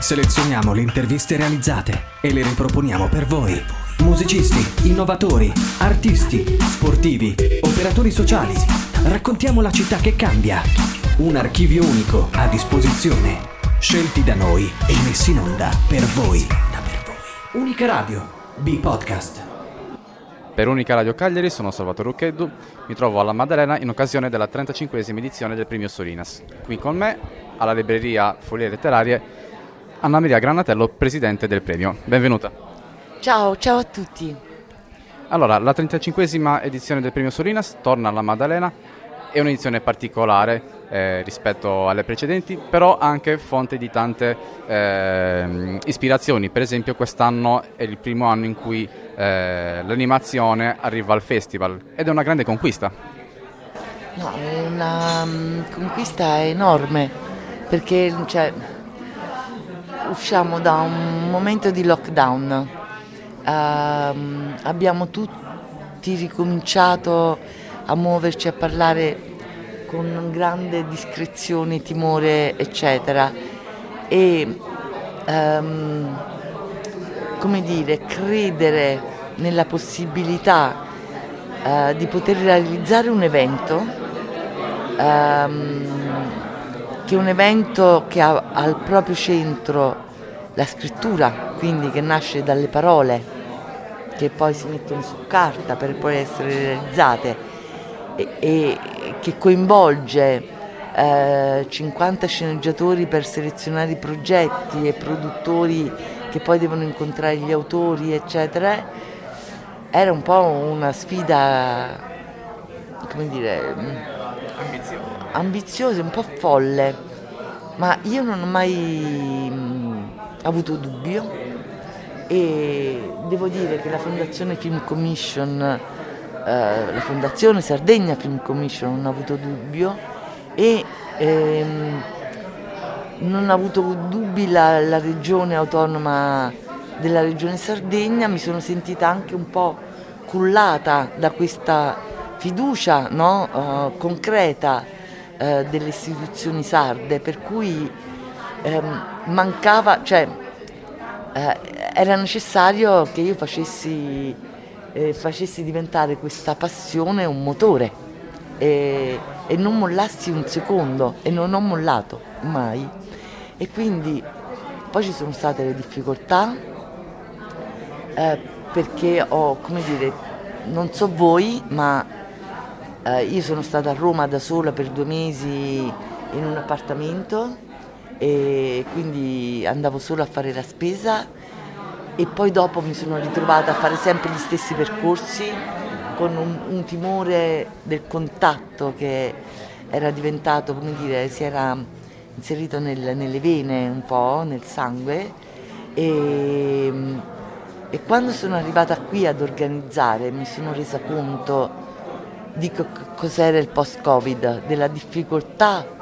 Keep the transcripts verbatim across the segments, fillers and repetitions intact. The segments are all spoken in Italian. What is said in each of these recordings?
Selezioniamo le interviste realizzate e le riproponiamo per voi. Musicisti, innovatori, artisti, sportivi, operatori sociali. Raccontiamo la città che cambia. Un archivio unico a disposizione. Scelti da noi e messi in onda per voi. Unica Radio, B-Podcast. Per Unica Radio Cagliari sono Salvatore Rucchetto, mi trovo alla Maddalena in occasione della trentacinquesima edizione del Premio Solinas. Qui con me, alla libreria Folie Letterarie, Anna Maria Granatello, presidente del premio. Benvenuta. Ciao, ciao a tutti. Allora, la trentacinquesima edizione del Premio Solinas torna alla Maddalena, è un'edizione particolare eh, rispetto alle precedenti, però anche fonte di tante eh, ispirazioni. Per esempio quest'anno è il primo anno in cui eh, l'animazione arriva al festival ed è una grande conquista. No, è una um, conquista enorme, perché cioè, usciamo da un momento di lockdown, uh, abbiamo tutti ricominciato a muoverci, a parlare con grande discrezione, timore, eccetera, e um, come dire, credere nella possibilità uh, di poter realizzare un evento, um, che è un evento che ha al proprio centro la scrittura, quindi che nasce dalle parole, che poi si mettono su carta per poi essere realizzate, e, e che coinvolge eh, cinquanta sceneggiatori per selezionare i progetti e produttori che poi devono incontrare gli autori, eccetera. Era un po' una sfida, come dire, ambiziosa, ambiziosa, un po' folle, ma io non ho mai mh, avuto dubbio, e devo dire che la Fondazione Film Commission, eh, la Fondazione Sardegna Film Commission non ha avuto dubbio, e ehm, non ha avuto dubbi la, la regione autonoma della regione Sardegna. Mi sono sentita anche un po' cullata da questa fiducia, no? uh, concreta uh, delle istituzioni sarde, per cui um, mancava, cioè uh, era necessario che io facessi, eh, facessi diventare questa passione un motore, e, e non mollassi un secondo, e non ho mollato mai. E quindi poi ci sono state le difficoltà, eh, perché ho, come dire, non so voi, ma eh, io sono stata a Roma da sola per due mesi in un appartamento, e quindi andavo solo a fare la spesa, e poi dopo mi sono ritrovata a fare sempre gli stessi percorsi con un, un timore del contatto che era diventato, come dire, si era inserito nel, nelle vene, un po' nel sangue, e, e quando sono arrivata qui ad organizzare mi sono resa conto di co- cos'era il post-Covid, della difficoltà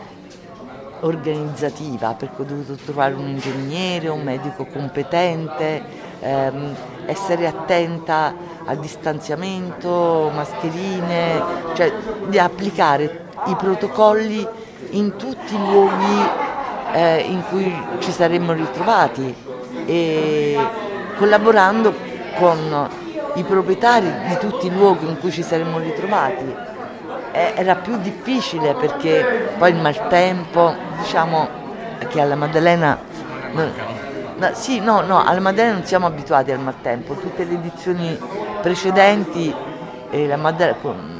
organizzativa, perché ho dovuto trovare un ingegnere, un medico competente, ehm, essere attenta al distanziamento, mascherine, cioè di applicare i protocolli in tutti i luoghi eh, in cui ci saremmo ritrovati, e collaborando con i proprietari di tutti i luoghi in cui ci saremmo ritrovati. Eh, era più difficile, perché poi il maltempo, diciamo che alla Maddalena no, no, sì, no, no, alla Maddalena non siamo abituati al maltempo. Tutte le edizioni precedenti eh, la Maddalena,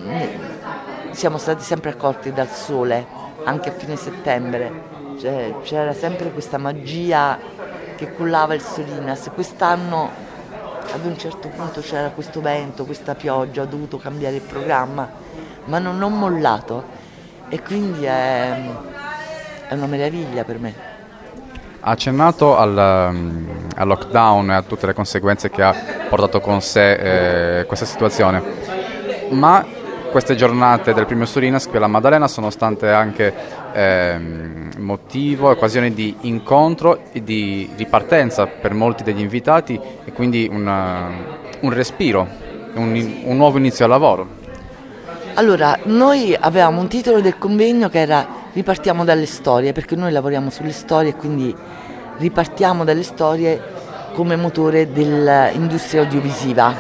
siamo stati sempre accolti dal sole, anche a fine settembre, cioè, c'era sempre questa magia che cullava il Solinas. Quest'anno ad un certo punto c'era questo vento, questa pioggia, ho dovuto cambiare il programma, ma non ho mollato, e quindi è, è una meraviglia per me. Ha accennato al, al lockdown e a tutte le conseguenze che ha portato con sé eh, questa situazione, ma queste giornate del Premio Solinas qui alla Maddalena sono state anche eh, motivo, occasione di incontro e di ripartenza per molti degli invitati, e quindi una, un respiro, un, un nuovo inizio al lavoro. Allora, noi avevamo un titolo del convegno che era Ripartiamo dalle storie, perché noi lavoriamo sulle storie, e quindi ripartiamo dalle storie come motore dell'industria audiovisiva,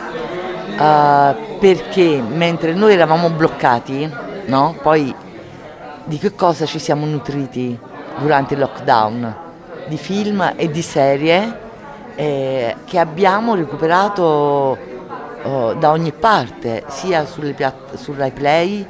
uh, perché mentre noi eravamo bloccati, no? Poi di che cosa ci siamo nutriti durante il lockdown? Di film e di serie eh, che abbiamo recuperato oh, da ogni parte, sia sulle piatt- su Rai Play,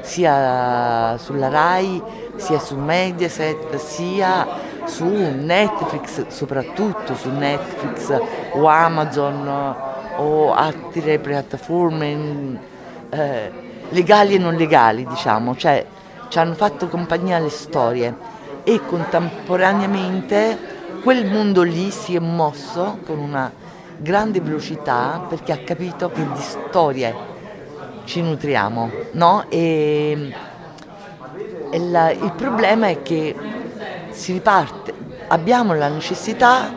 sia sulla Rai, sia su Mediaset, sia su Netflix, soprattutto su Netflix o Amazon o altre piattaforme eh, legali e non legali, diciamo, cioè ci hanno fatto compagnia alle storie e contemporaneamente quel mondo lì si è mosso con una grande velocità perché ha capito che di storie ci nutriamo, no? E, e la, il problema è che si riparte, abbiamo la necessità,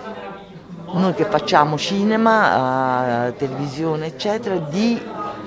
noi che facciamo cinema, uh, televisione eccetera, di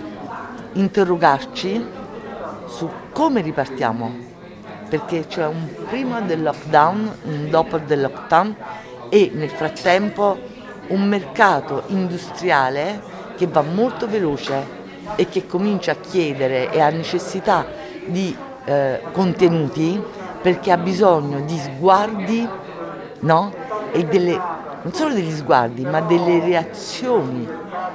interrogarci su come ripartiamo, perché c'è un prima del lockdown, un dopo del lockdown e nel frattempo un mercato industriale che va molto veloce e che comincia a chiedere e ha necessità di eh, contenuti perché ha bisogno di sguardi, no? E delle, non solo degli sguardi, ma delle reazioni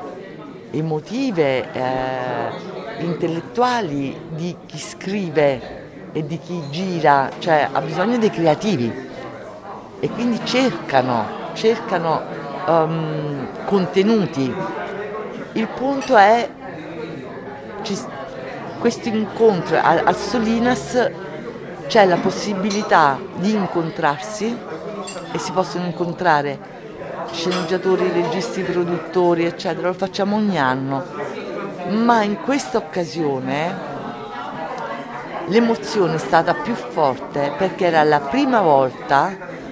emotive, eh, intellettuali di chi scrive e di chi gira, cioè ha bisogno dei creativi e quindi cercano, cercano um, contenuti. Il punto è ci, questo incontro al, al Solinas c'è la possibilità di incontrarsi e si possono incontrare sceneggiatori, registi, produttori eccetera, lo facciamo ogni anno, ma in questa occasione l'emozione è stata più forte perché era la prima volta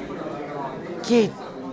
che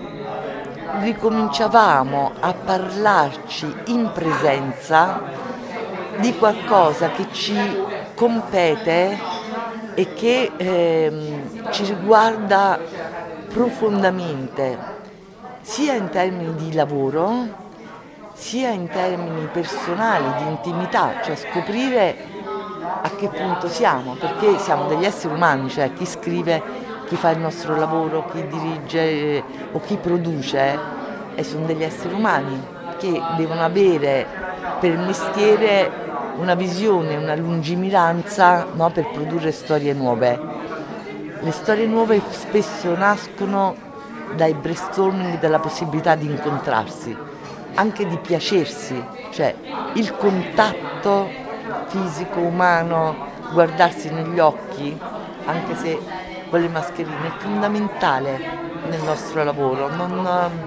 ricominciavamo a parlarci in presenza di qualcosa che ci compete e che ehm, ci riguarda profondamente, sia in termini di lavoro, sia in termini personali, di intimità, cioè scoprire a che punto siamo, perché siamo degli esseri umani, cioè chi scrive, chi fa il nostro lavoro, chi dirige eh, o chi produce, eh, sono degli esseri umani che devono avere per mestiere una visione, una lungimiranza, no, per produrre storie nuove. Le storie nuove spesso nascono dai brainstorming, dalla possibilità di incontrarsi, anche di piacersi, cioè il contatto fisico, umano, guardarsi negli occhi, anche se con le mascherine, è fondamentale nel nostro lavoro. Non,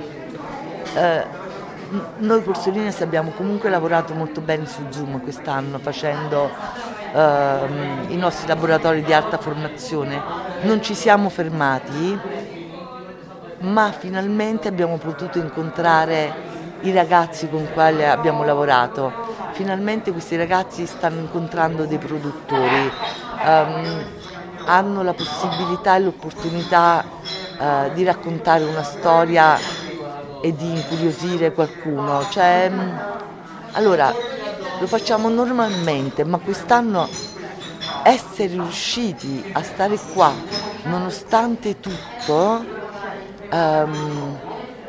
eh, noi col Solinas abbiamo comunque lavorato molto bene su Zoom quest'anno, facendo eh, i nostri laboratori di alta formazione. Non ci siamo fermati, ma finalmente abbiamo potuto incontrare i ragazzi con i quali abbiamo lavorato. Finalmente questi ragazzi stanno incontrando dei produttori, um, hanno la possibilità e l'opportunità uh, di raccontare una storia e di incuriosire qualcuno. Cioè, um, allora, lo facciamo normalmente, ma quest'anno essere riusciti a stare qua, nonostante tutto, um,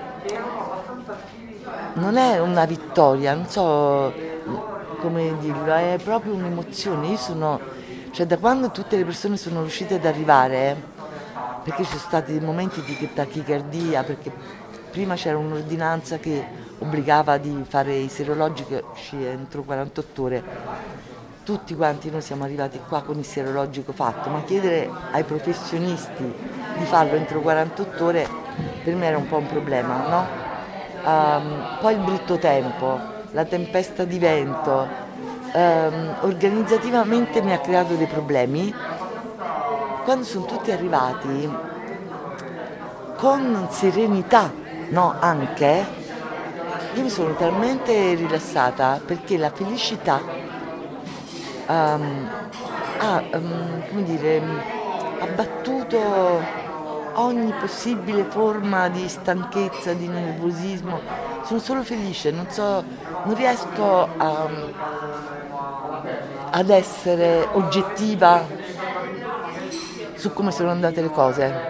non è una vittoria, non so come dirlo, è proprio un'emozione. Io sono, cioè da quando tutte le persone sono riuscite ad arrivare, perché ci sono stati dei momenti di tachicardia, perché prima c'era un'ordinanza che obbligava di fare i serologici entro quarantotto ore, tutti quanti noi siamo arrivati qua con il serologico fatto, ma chiedere ai professionisti di farlo entro quarantotto ore per me era un po' un problema, no? Um, poi il brutto tempo, la tempesta di vento, um, organizzativamente mi ha creato dei problemi. Quando sono tutti arrivati con serenità, no, anche, io mi sono talmente rilassata perché la felicità um, ha, um, come dire, ha battuto ogni possibile forma di stanchezza, di nervosismo. Sono solo felice, non so, non riesco a, ad essere oggettiva su come sono andate le cose.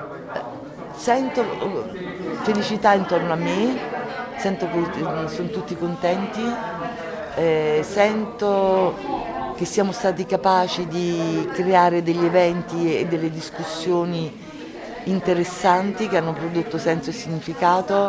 Sento felicità intorno a me, sento che sono tutti contenti, eh, sento che siamo stati capaci di creare degli eventi e delle discussioni interessanti che hanno prodotto senso e significato.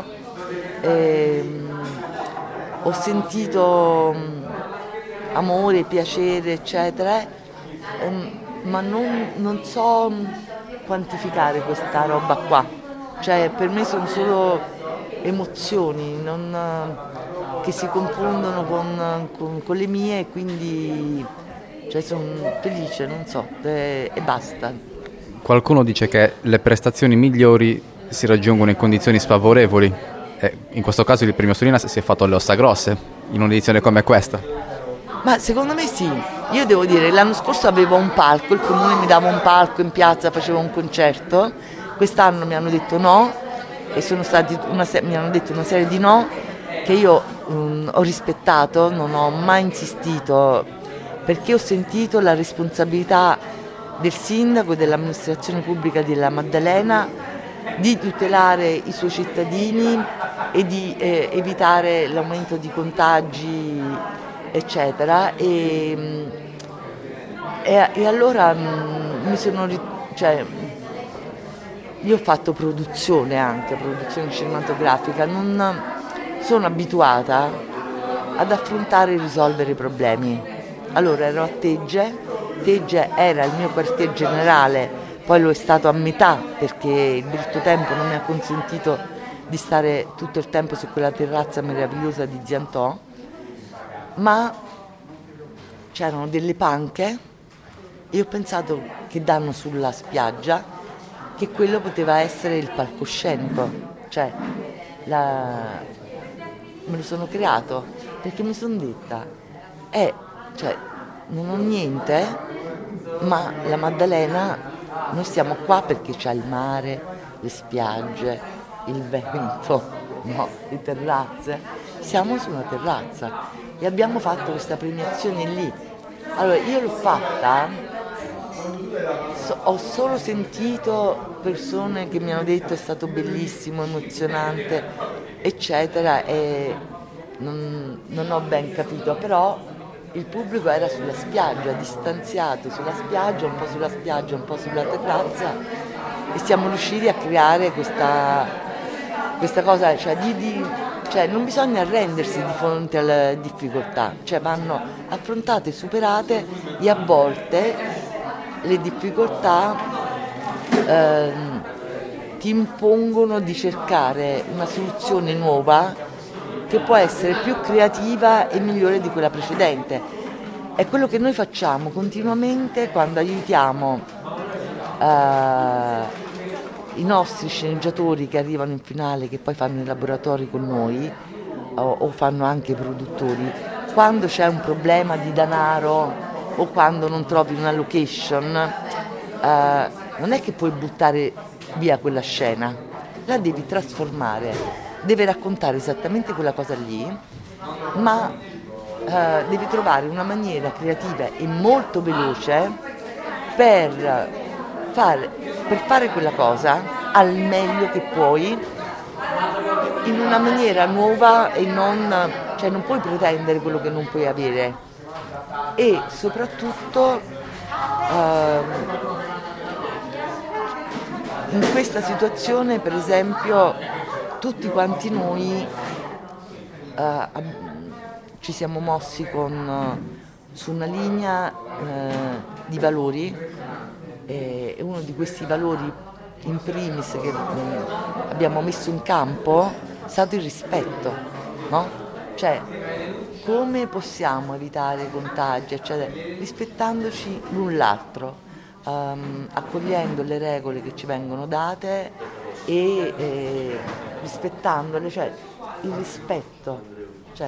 Eh, ho sentito amore, piacere, eccetera, eh, ma non, non so quantificare questa roba qua. Cioè, per me sono solo emozioni non, che si confondono con, con, con le mie, e quindi cioè, sono felice, non so, e, e basta. Qualcuno dice che le prestazioni migliori si raggiungono in condizioni sfavorevoli. E in questo caso il Premio Solina si è fatto alle ossa grosse, in un'edizione come questa. Ma secondo me sì. Io devo dire, l'anno scorso avevo un palco, il comune mi dava un palco in piazza, facevo un concerto. Quest'anno mi hanno detto no, e sono stati una se- mi hanno detto una serie di no che io um, ho rispettato, non ho mai insistito, perché ho sentito la responsabilità del sindaco e dell'amministrazione pubblica della Maddalena di tutelare i suoi cittadini e di eh, evitare l'aumento di contagi, eccetera. E, e, e allora mh, mi sono cioè, io ho fatto produzione anche, produzione cinematografica, non sono abituata ad affrontare e risolvere i problemi. Allora ero a Tegge, Tegge era il mio quartier generale, poi lo è stato a metà perché il brutto tempo non mi ha consentito di stare tutto il tempo su quella terrazza meravigliosa di Ziantò, ma c'erano delle panche e ho pensato che danno sulla spiaggia che quello poteva essere il palcoscenico, cioè la... me lo sono creato perché mi sono detta, eh, cioè non ho niente, ma la Maddalena, noi stiamo qua perché c'è il mare, le spiagge, il vento, no, le terrazze, siamo su una terrazza e abbiamo fatto questa premiazione lì. Allora io l'ho fatta, so, ho solo sentito persone che mi hanno detto è stato bellissimo, emozionante, eccetera, e non, non ho ben capito, però il pubblico era sulla spiaggia, distanziato sulla spiaggia, un po' sulla spiaggia, un po' sulla terrazza, e siamo riusciti a creare questa, questa cosa, cioè, di, di, cioè non bisogna arrendersi di fronte alle difficoltà, cioè vanno affrontate, superate, e a volte le difficoltà eh, ti impongono di cercare una soluzione nuova che può essere più creativa e migliore di quella precedente. È quello che noi facciamo continuamente quando aiutiamo eh, i nostri sceneggiatori che arrivano in finale, che poi fanno i laboratori con noi o, o fanno anche i produttori, quando c'è un problema di denaro o quando non trovi una location, eh, non è che puoi buttare via quella scena, la devi trasformare, deve raccontare esattamente quella cosa lì, ma eh, devi trovare una maniera creativa e molto veloce per fare, per fare quella cosa al meglio che puoi, in una maniera nuova, e non, cioè non puoi pretendere quello che non puoi avere. E soprattutto eh, in questa situazione, per esempio, tutti quanti noi eh, ci siamo mossi con, su una linea eh, di valori, e uno di questi valori in primis che mh, abbiamo messo in campo è stato il rispetto, no? Cioè, come possiamo evitare contagi, eccetera, rispettandoci l'un l'altro, um, accogliendo le regole che ci vengono date e eh, rispettandole, cioè il rispetto, cioè,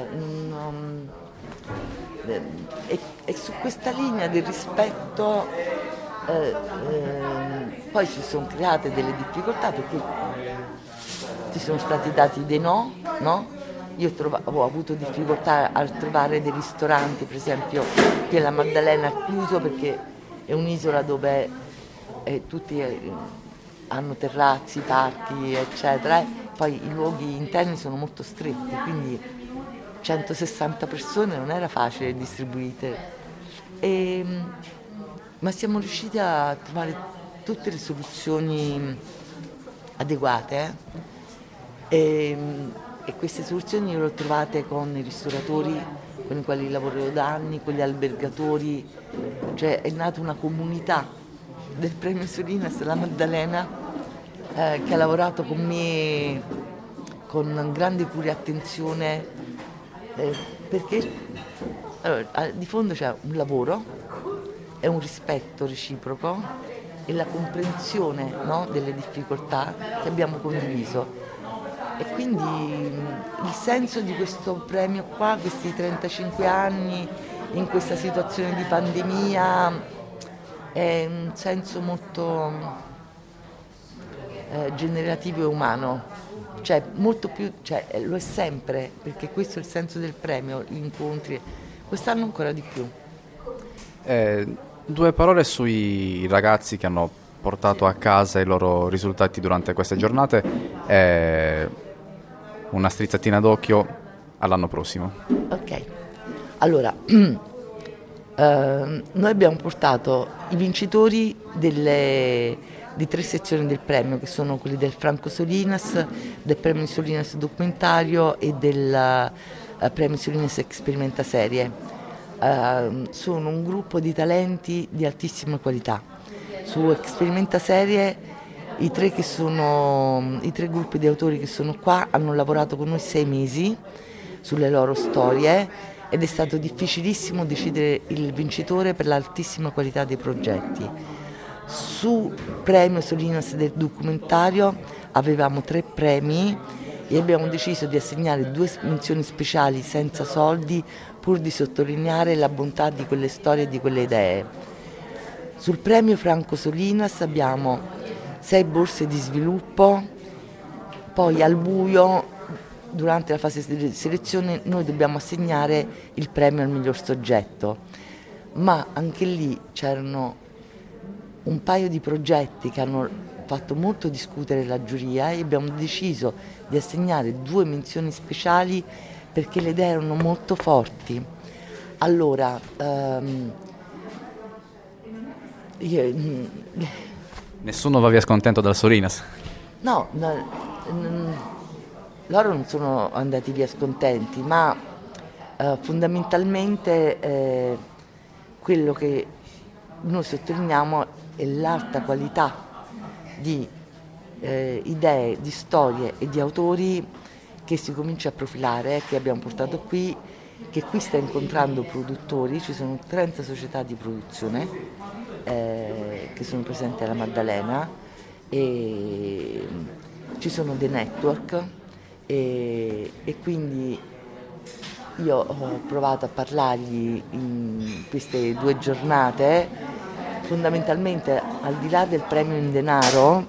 um, e, e su questa linea del rispetto eh, eh, poi si sono create delle difficoltà perché ci sono stati dati dei no, no? Io trova- ho avuto difficoltà a trovare dei ristoranti, per esempio qui alla Maddalena è chiuso perché è un'isola dove eh, tutti eh, hanno terrazzi, parchi, eccetera. Eh. Poi i luoghi interni sono molto stretti, quindi centosessanta persone non era facile distribuite. E, ma siamo riusciti a trovare tutte le soluzioni adeguate. Eh. E, E queste soluzioni le ho trovate con i ristoratori con i quali lavoro da anni, con gli albergatori, cioè è nata una comunità del Premio Solinas, la Maddalena, eh, che ha lavorato con me con grande cura e attenzione, eh, perché allora, di fondo c'è un lavoro, è un rispetto reciproco e la comprensione, no, delle difficoltà che abbiamo condiviso. E quindi il senso di questo premio qua, questi trentacinque anni, in questa situazione di pandemia, è un senso molto eh, generativo e umano, cioè molto più, cioè, lo è sempre, perché questo è il senso del premio, gli incontri, quest'anno ancora di più. Eh, due parole sui ragazzi che hanno portato a casa i loro risultati durante queste giornate. Eh, una strizzatina d'occhio all'anno prossimo. Ok, allora eh, noi abbiamo portato i vincitori delle, di tre sezioni del premio, che sono quelli del Franco Solinas, del Premio Solinas documentario e del uh, Premio Solinas Experimenta Serie. Uh, sono un gruppo di talenti di altissima qualità. Su Experimenta Serie I tre, che sono, i tre gruppi di autori che sono qua hanno lavorato con noi sei mesi sulle loro storie ed è stato difficilissimo decidere il vincitore per l'altissima qualità dei progetti. Su Premio Solinas del documentario avevamo tre premi e abbiamo deciso di assegnare due menzioni speciali senza soldi pur di sottolineare la bontà di quelle storie e di quelle idee. Sul Premio Franco Solinas abbiamo sei borse di sviluppo, poi al buio, durante la fase di selezione, noi dobbiamo assegnare il premio al miglior soggetto, ma anche lì c'erano un paio di progetti che hanno fatto molto discutere la giuria e abbiamo deciso di assegnare due menzioni speciali perché le idee erano molto forti. Allora, um, io, Nessuno va via scontento dal Solinas? No, no, n- loro non sono andati via scontenti, ma eh, fondamentalmente eh, quello che noi sottolineiamo è l'alta qualità di eh, idee, di storie e di autori che si comincia a profilare, che abbiamo portato qui, che qui sta incontrando produttori. Ci sono trenta società di produzione Eh, che sono presenti alla Maddalena e ci sono dei network e, e quindi io ho provato a parlargli in queste due giornate. Fondamentalmente, al di là del premio in denaro,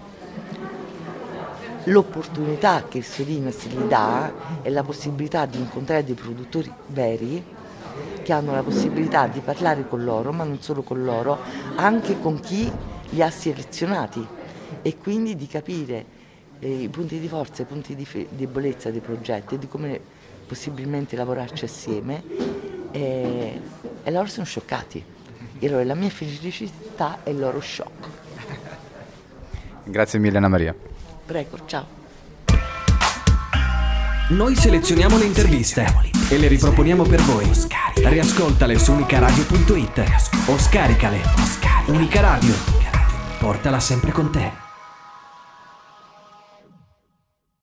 l'opportunità che il Solinas gli dà è la possibilità di incontrare dei produttori veri che hanno la possibilità di parlare con loro, ma non solo con loro, anche con chi li ha selezionati e quindi di capire eh, i punti di forza e i punti di fe- debolezza dei progetti e di come possibilmente lavorarci assieme e, e loro sono scioccati. E allora la mia felicità è il loro shock. Grazie mille Anna Maria. Prego, ciao. Noi selezioniamo le interviste e le riproponiamo per voi. Riascoltale su unicaradio punto it o scaricale. Unica Radio. Portala sempre con te.